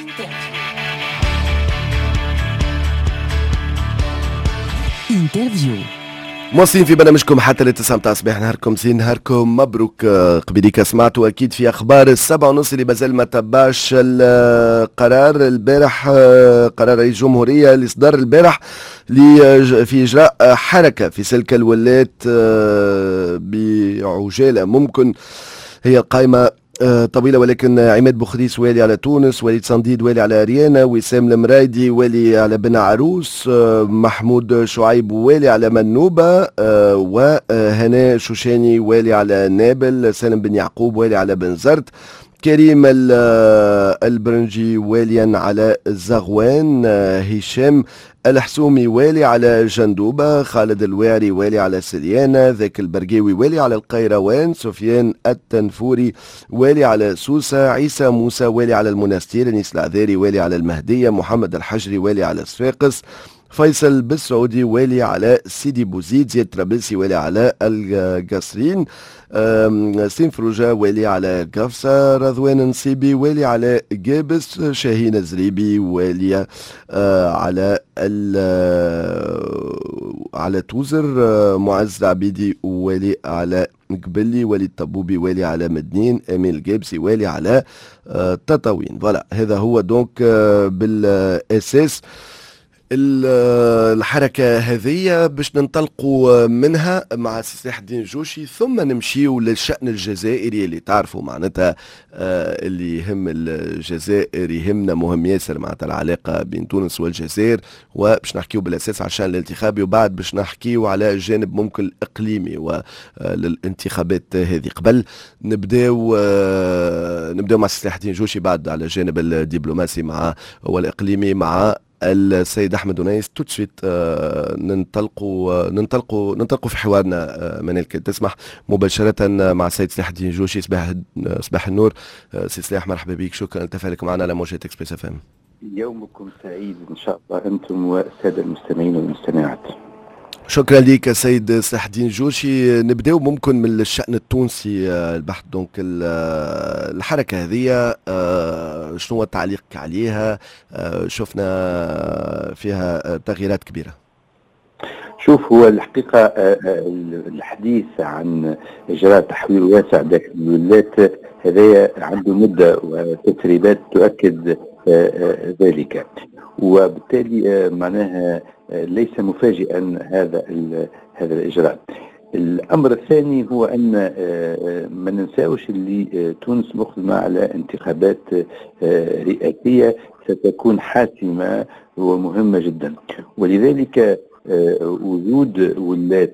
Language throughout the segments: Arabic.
انترفيو. مواصلين في برنامجكم حتى للتسعة متاع الصباح. نهاركم زين، نهاركم مبروك. قبيليك سمعتوا اكيد في اخبار 7:30 اللي مازال ما تبعش القرار البارح، قرار رئيس الجمهورية اللي صدر البارح في اجراء حركة في سلك الولايات بعجالة. ممكن هي القائمة طويلة، ولكن عماد بوخريس والي على تونس، وليد صنديد والي على ريانا، وسام المرايدي والي على بن عروس، محمود شعيب والي على منوبة، وهناء شوشاني والي على نابل، سالم بن يعقوب والي على بن زرت، كريم البرنجي واليا على الزغوان، هشام الحسومي والي على جندوبة، خالد الواعري والي على سليانة، ذاك البرقاوي والي على القيروان، سفيان التنفوري والي على سوسة، عيسى موسى والي على المنستير، انيس العذاري والي على المهدية، محمد الحجري والي على صفاقس، فيصل بالسعودي والي على سيدي بوزيد، زياد طرابلسي والي على القصرين، سين فروجة والي على قفصة، رضوان نصيبي والي على قابس، شاهين الزريبي والي على على توزر، معز العبيدي والي على قبلي، ولي الطبوبي والي على مدنين، امين القابسي والي على تطاوين. فوالا هذا هو دونك بالاساس الحركة هذه باش ننطلقوا منها مع سلاح الدين الجوشي، ثم نمشيوا للشأن الجزائري اللي تعرفوا معناتها اللي يهم الجزائر يهمنا، مهم ياسر معناتها العلاقة بين تونس والجزائر، وباش نحكيوا بالأساس على الشأن الانتخابي، وبعد باش نحكيوا على الجانب ممكن الإقليمي وللانتخابات هذه. قبل نبداو مع سلاح الدين الجوشي، بعد على الجانب الدبلوماسي مع والإقليمي مع السيد احمد ونيس. تو سويت ننطلقوا في حوارنا. منال تسمح مباشره مع السيد سلاح الدين الجوشي. صباح النور سي سلاح، مرحبا بك، شكرا لتفاعلك معنا على موجة اكسبريس اف ام. يومكم سعيد ان شاء الله انتم والساده المستمعين والمستمعات. شكرا لك سيد سلاح الدين الجوشي. نبداو ممكن من الشأن التونسي البحث. دونك الحركة هذه شنو تعليقك عليها؟ شفنا فيها تغييرات كبيرة. شوف، هو الحقيقة الحديث عن إجراء تحوير واسع داخل الولايات هذا عنده مدة وتسريبات تؤكد ذلك، وبالتالي معناها ليس مفاجئا هذا الإجراء. الأمر الثاني هو أن ما ننساوش اللي تونس مقدمة على انتخابات رئاسية ستكون حاسمة ومهمة جدا، ولذلك وجود ولاة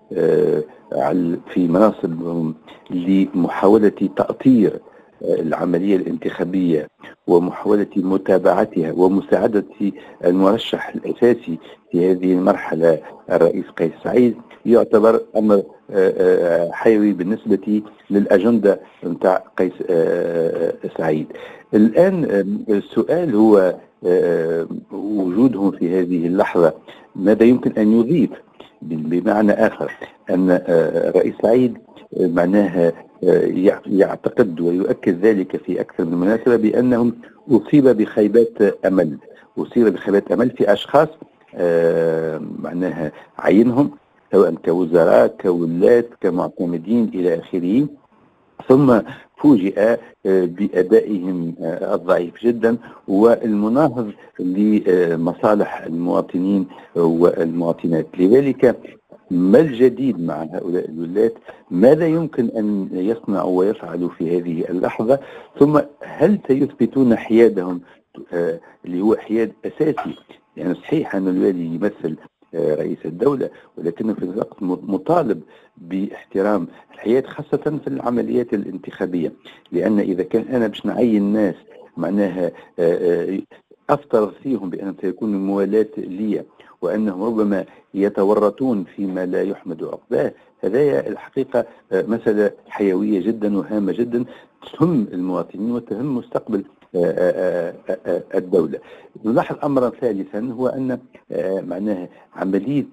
في مناصب لمحاولة تأطير العملية الانتخابية ومحاولة متابعتها ومساعدة المرشح الأساسي في هذه المرحلة الرئيس قيس سعيد يعتبر أمر حيوي بالنسبة للأجندة نتاع قيس سعيد. الآن السؤال هو وجودهم في هذه اللحظة ماذا يمكن أن يضيف؟ بمعنى آخر أن رئيس سعيد معناها يعتقد ويؤكد ذلك في أكثر من مناسبة بأنهم أصيب بخيبات أمل في أشخاص معناها عينهم سواء كوزراء كولاة كمعتمدين إلى آخره، ثم فوجئ بأدائهم الضعيف جدا والمناهض لمصالح المواطنين والمواطنات. لذلك ما الجديد مع هؤلاء الولاة؟ ماذا يمكن أن يصنعوا ويفعلوا في هذه اللحظة؟ ثم هل سيثبتون حيادهم اللي هو حياد أساسي؟ يعني صحيح أن الوالي يمثل رئيس الدولة، ولكنه في الوقت مطالب باحترام الحياد خاصة في العمليات الانتخابية، لأن إذا كان أنا باش نعين ناس معناها أفترض فيهم بأن سيكون الموالاة لي وأنهم ربما يتورطون فيما لا يحمد عقباه، هذا الحقيقة مسألة حيوية جدا وهامة جدا تهم المواطنين وتهم مستقبل الدولة. نلاحظ أمرا ثالثا هو أن معناها عملية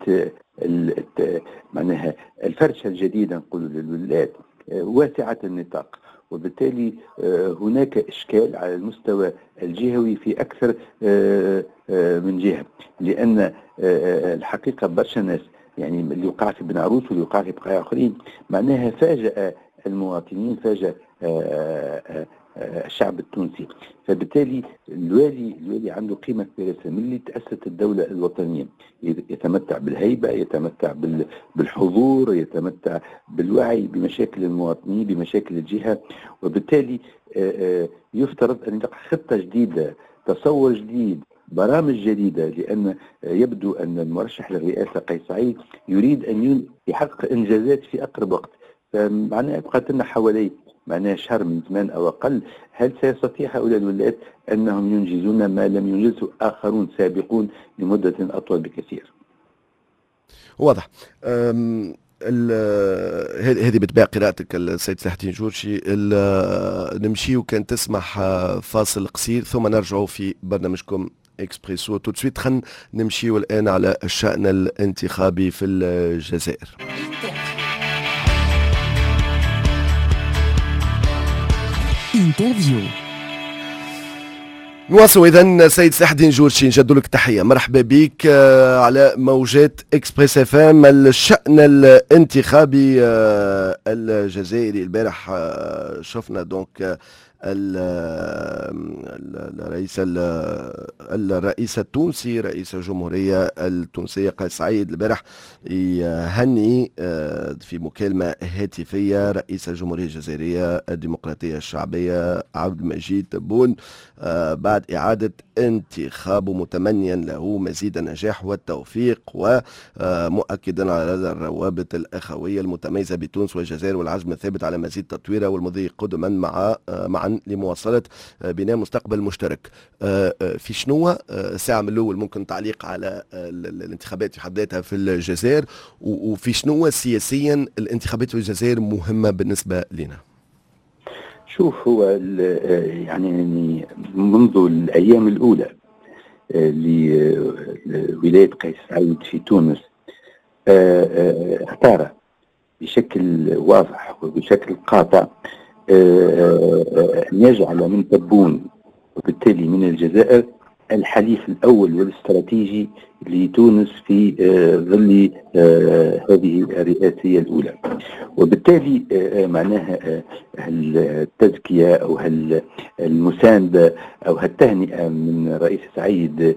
معناها الفرشة الجديدة نقول للولايات واسعة النطاق، وبالتالي هناك إشكال على المستوى الجهوي في أكثر من جهة، لأن الحقيقة برشا ناس يعني اللي وقع في بن عروس واللي وقع في بقايا آخرين معناها فاجأ المواطنين، فاجأ الشعب التونسي. فبالتالي الوالي عنده قيمة كبيرة. من اللي تأسست الدولة الوطنية يتمتع بالهيبة، يتمتع بالحضور، يتمتع بالوعي بمشاكل المواطنين، بمشاكل الجهة. وبالتالي يفترض أن يلقى خطة جديدة، تصور جديد، برامج جديدة، لأن يبدو أن المرشح للرئاسة قيس سعيد يريد أن يحقق إنجازات في أقرب وقت. فمعناها يبقى لنا حوالي معناها شهر من زمان أو أقل. هل سيستطيع هؤلاء الولايات أنهم ينجزون ما لم ينجزه آخرون سابقون لمدة أطول بكثير؟ واضح. هذه بتباع قراءتك السيد سلاح الدين جورشي. نمشي وكان تسمح فاصل قصير ثم نرجعوا في برنامجكم اكسبريسو تو سويت. خلينا نمشي الآن على الشأن الانتخابي في الجزائر. انترفيو. نواصل إذن سيد سلاح الدين جورشي، نجد لك تحية، مرحبا بك على موجات اكسبريس اف ام. الشأن الانتخابي الجزائري البارح شفنا دونك الرئيس التونسي، رئيس الجمهورية التونسية قيس سعيد البارح يهني في مكالمة هاتفية رئيس الجمهورية الجزائرية الديمقراطية الشعبية عبد المجيد تبون بعد إعادة انتخابه، متمنيا له مزيد النجاح والتوفيق، ومؤكدا على الروابط الأخوية المتميزة بتونس والجزائر والعزم الثابت على مزيد تطويرها والمضي قدما معا لمواصلة بناء مستقبل مشترك. في شنو ساعة من الأول ممكن تعليق على الانتخابات في حد ذاتها في الجزائر، وفي شنو سياسيا الانتخابات في الجزائر مهمة بالنسبة لنا؟ شوف، هو يعني منذ الأيام الأولى لولاية قيس سعيد في تونس اختار بشكل واضح وبشكل قاطع أن يجعل من تبون وبالتالي من الجزائر الحليف الأول والاستراتيجي لتونس في ظل هذه الرئاسية الأولى. وبالتالي معناها التزكية أو المساندة أو التهنئة من رئيس سعيد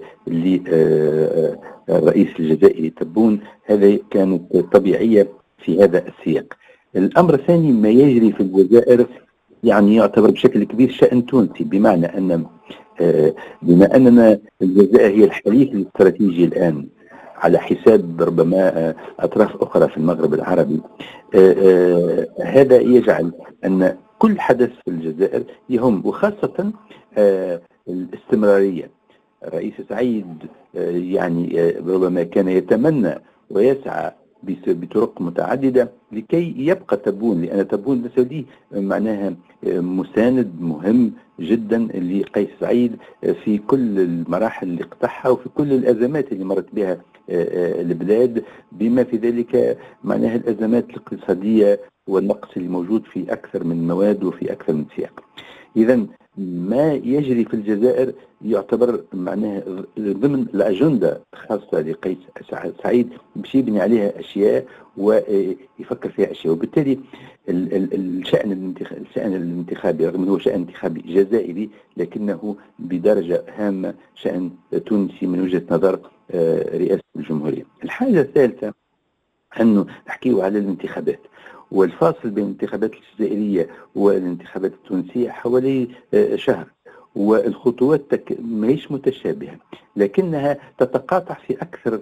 للرئيس الجزائري تبون هذا كانت طبيعية في هذا السياق. الأمر الثاني ما يجري في الجزائر يعني يعتبر بشكل كبير شأن تونسي، بمعنى أن بما أننا الجزائر هي الحليف الاستراتيجي الآن على حساب ربما أطراف أخرى في المغرب العربي، هذا يجعل أن كل حدث في الجزائر يهم، وخاصة الاستمرارية. الرئيس سعيد يعني ربما كان يتمنى ويسعى بطرق متعددة لكي يبقى تبون، لأن تبون لسه معناها مساند مهم جدا لقيس سعيد في كل المراحل اللي قطعها وفي كل الأزمات اللي مرت بها البلاد، بما في ذلك معناها الأزمات الاقتصادية والنقص اللي موجود في أكثر من مواد وفي أكثر من سياق. إذن ما يجري في الجزائر يعتبر معناها ضمن الأجندة الخاصة لقيس سعيد باش يبني عليها أشياء ويفكر فيها أشياء. وبالتالي الشأن الانتخابي رغم أنه شأن انتخابي جزائري لكنه بدرجة هامة شأن تونسي من وجهة نظر رئاسة الجمهورية. الحاجة الثالثة أنه نحكيه على الانتخابات، والفاصل بين الانتخابات الجزائرية والانتخابات التونسية حوالي شهر، والخطوات ماهيش متشابهة لكنها تتقاطع في أكثر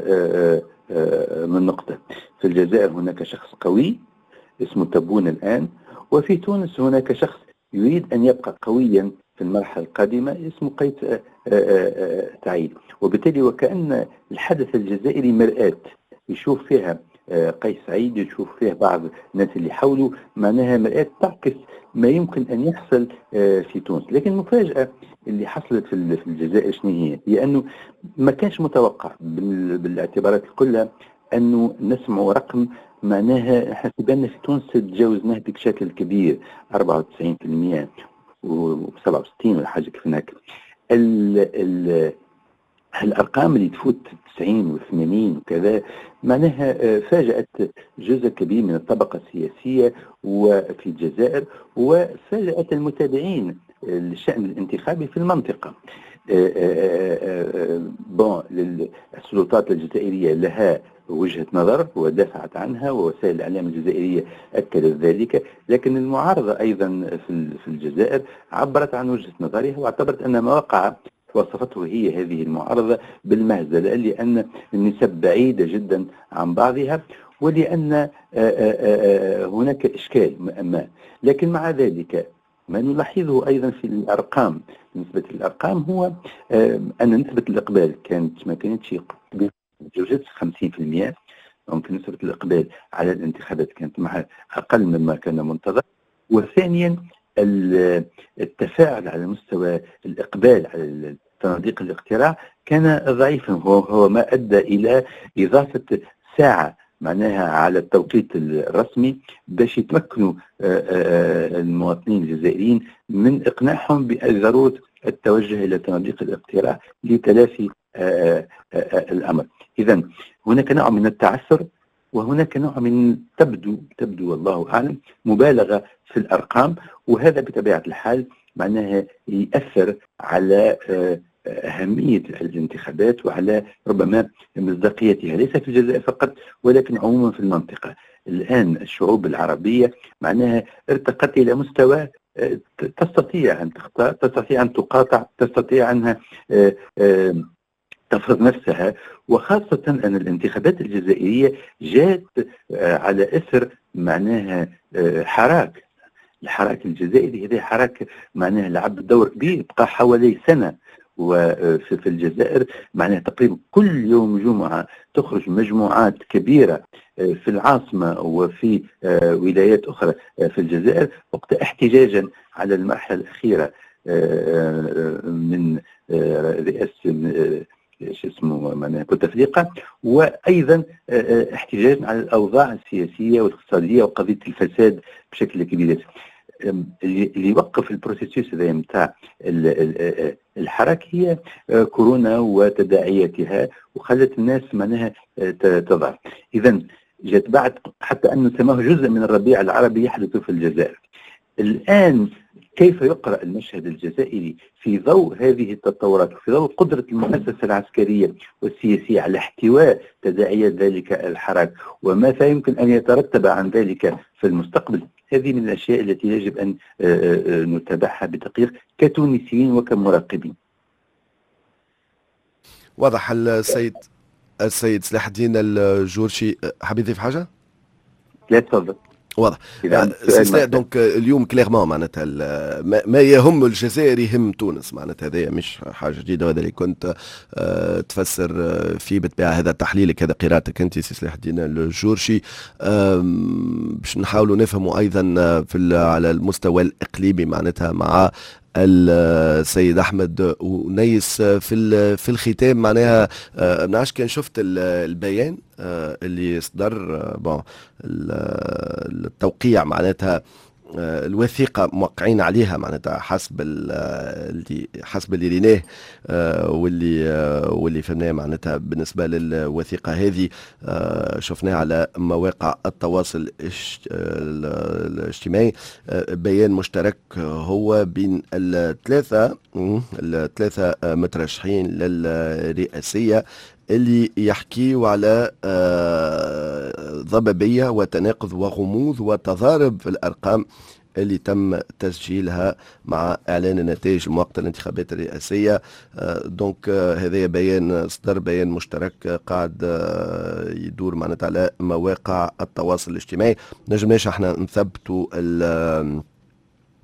من نقطة. في الجزائر هناك شخص قوي اسمه تبون الآن، وفي تونس هناك شخص يريد أن يبقى قويا في المرحلة القادمة اسمه قيس سعيد. وبالتالي وكأن الحدث الجزائري مرآة يشوف فيها قيس سعيد، يشوف فيها بعض الناس اللي حوله، معناها مرآة تعكس ما يمكن أن يحصل في تونس. لكن المفاجأة اللي حصلت في الجزائر شنو هي؟ أنه ما كانش متوقع بالاعتبارات كلها انه نسمعوا رقم معناها حسبنا في تونس تجاوزناه بشكل كبير 94% و67 ولا حاجه كيف هناك. الارقام اللي تفوت 90 و80 وكذا معناها فاجأت جزء كبير من الطبقه السياسيه وفي الجزائر، وفاجأت المتابعين للشأن الانتخابي في المنطقه. بون السلطات الجزائرية لها وجهة نظر ودافعت عنها، ووسائل الإعلام الجزائرية أكدت ذلك، لكن المعارضة أيضا في الجزائر عبرت عن وجهة نظرها واعتبرت أن ما وقع وصفته هي هذه المعارضة بالمهزلة، لأن النسب بعيدة جدا عن بعضها، ولأن هناك إشكال ما. لكن مع ذلك ما نلاحظه أيضا في الأرقام، بالنسبة للأرقام هو أن نسبة الإقبال ما كانتش جوجت 50%، ممكن نسبة الإقبال على الانتخابات كانت معها أقل مما كان منتظر. وثانيا التفاعل على مستوى الإقبال على صناديق الاقتراع كان ضعيفا، هو ما أدى إلى إضافة ساعة معناها على التوقيت الرسمي باش يتمكنوا المواطنين الجزائريين من إقناعهم بضرورة التوجه إلى صناديق الاقتراع لتلافي الأمر. إذن هناك نوع من التعثر، وهناك نوع من تبدو والله أعلم مبالغة في الأرقام، وهذا بطبيعة الحال معناها يأثر على أهمية الانتخابات وعلى ربما مصداقيتها، ليس في الجزائر فقط ولكن عموما في المنطقة. الآن الشعوب العربية معناها ارتقت إلى مستوى تستطيع أن تختار، تستطيع أن تقاطع، تستطيع أنها تفرض نفسها، وخاصة أن الانتخابات الجزائرية جاءت على إثر معناها الحراك الجزائري. هذه حراك معناها لعب دور كبير، بقى حوالي سنة. وفي الجزائر معناها تقريبا كل يوم جمعة تخرج مجموعات كبيرة في العاصمة وفي ولايات أخرى في الجزائر وقت احتجاجا على المرحلة الأخيرة من رئاسة شو اسمه معناها بوتفليقة، وأيضا احتجاجا على الأوضاع السياسية والاقتصادية وقضية الفساد بشكل كبير. اللي يوقف البروسيسوس هذا نتاع الحركة هي كورونا وتداعياتها، وخلت الناس معناها تضعف. إذا جت بعد حتى أن سماه جزء من الربيع العربي يحدث في الجزائر. الآن كيف يقرأ المشهد الجزائري في ضوء هذه التطورات وفي ضوء قدرة المؤسسة العسكرية والسياسية على احتواء تداعيات ذلك الحراك وما يمكن أن يترتب عن ذلك في المستقبل؟ هذه من الأشياء التي يجب أن نتابعها بدقيق كتونسيين وكمراقبين. واضح. السيد سلاح الدين الجورشي حاب يضيف حاجة؟ لا تفضل. واضح. دونك اليوم كليرمون معناتها ما يهم الجزائر يهم تونس، معناتها هذا مش حاجه جديده، وهذا اللي كنت تفسر فيه بالطبيعه. هذا تحليلك، هذا قراءتك انت سي سلاح الدين الجورشي. باش نحاولوا نفهموا ايضا على المستوى الاقليمي معناتها مع السيد احمد ونيس في الختام. معناها ما نعرفش كان شفت البيان اللي صدر التوقيع معناتها الوثيقة موقعين عليها معناتها حسب اللي ريناه واللي فهمناه معناتها. بالنسبة للوثيقة هذه شفناها على مواقع التواصل الاجتماعي، بيان مشترك هو بين الثلاثة مترشحين للرئاسية اللي يحكيوا على ضبابية وتناقض وغموض وتضارب في الأرقام اللي تم تسجيلها مع إعلان النتائج المؤقتة للانتخابات الرئاسية. دونك هذا بيان صدر، بيان مشترك قاعد يدور معناتها على مواقع التواصل الاجتماعي. نجمناش احنا نثبتوا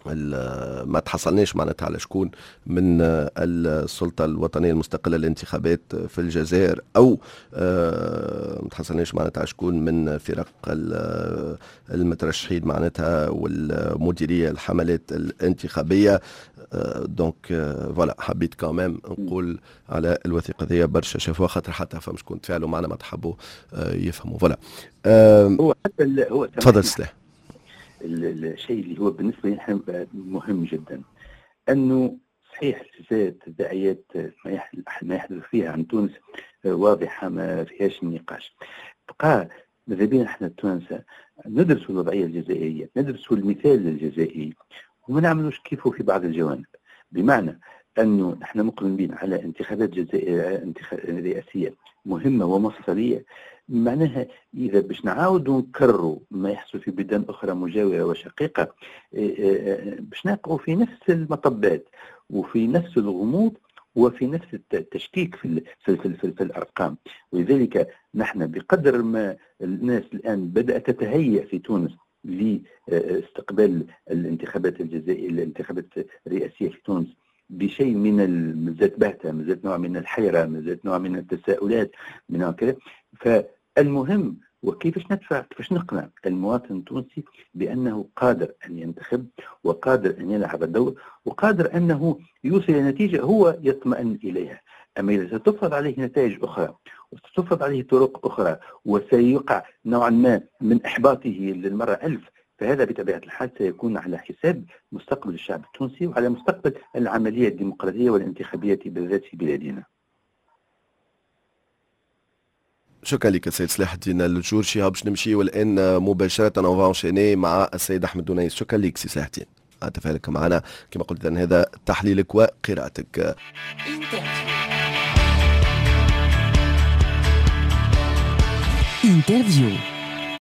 ما تحصلناش معناتها على شكون من السلطة الوطنية المستقلة للانتخابات في الجزائر، أو ما تحصلناش معناتها على شكون من فرق المترشحين معناتها والمديرية الحملات الانتخابية. دونك فوالا حبيت كمان نقول على الوثيقة ذي برشا شافوها خاطر حتى فمش كنت تفاعلوا معنا ما تحبوا يفهموا. فوالا هو حتى هو تفضل سلاح. الشيء اللي هو بالنسبة لي مهم جدا أنه صحيح الجزائر تداعيات ما يحدث فيها عن تونس واضحة ما فيهاش نقاش. بقى ماذا بينا احنا التوانسة ندرسوا الوضعية الجزائرية، ندرسوا المثال الجزائري وما نعملوش كيفه في بعض الجوانب. بمعنى أنه نحن مقبلين على انتخابات جزائرية رئاسية مهمة ومفصلية، معناها إذا باش نعاودوا نكرروا ما يحصل في بلدان أخرى مجاورة وشقيقة باش نقعوا في نفس المطبات وفي نفس الغموض وفي نفس التشكيك في الأرقام. ولذلك نحن بقدر ما الناس الآن بدأت تتهيأ في تونس لاستقبال الانتخابات الجزائرية، الانتخابات الرئاسية في تونس بشيء من ذات بهتة، من ذات نوع من الحيرة، من ذات نوع من التساؤلات، من كذا. فالمهم وكيفاش ندفع، كيفاش نقنع المواطن التونسي بأنه قادر أن ينتخب وقادر أن يلعب الدور وقادر أنه يوصل إلى نتيجة هو يطمئن إليها. أما إذا ستفرض عليه نتائج أخرى وستفرض عليه طرق أخرى وسيقع نوعا ما من إحباطه للمرة 1000، فهذا بطبيعة الحال سيكون على حساب مستقبل الشعب التونسي وعلى مستقبل العملية الديمقراطية والانتخابية بالذات في بلادنا. شكرا لك السيد سلاح الدين الجورشي. باش نمشي والان مباشره اونفانشيني مع السيد احمد دونيس. شكرا لك سي سلاح الدين على تفاعلك معنا. كما قلت ان هذا تحليلك وقراءتك. انترفيو